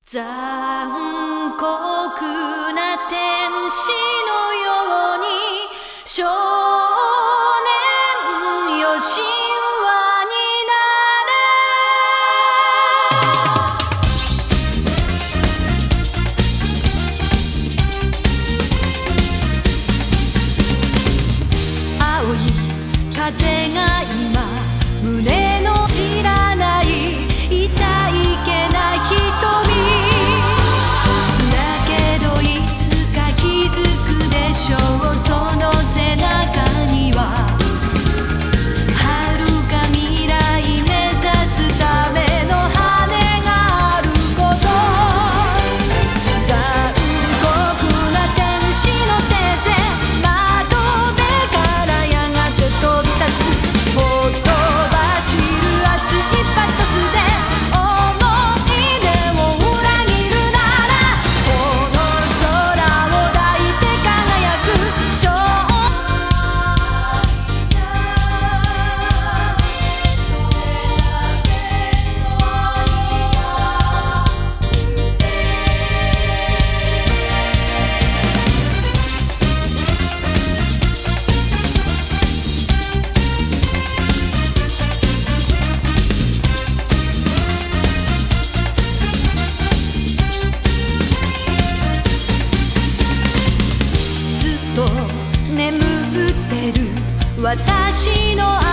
残酷な天使のように少年よ神話になれ青い風が今胸の知らない痛いけな瞳だけどいつか気づくでしょうその背中には遥か未来目指すための羽があること残酷な天使の手で窓辺からやがて飛び立つほとばしる熱いパトスで思い出を裏切るならこの空を抱いて輝く少ずっと眠ってる私の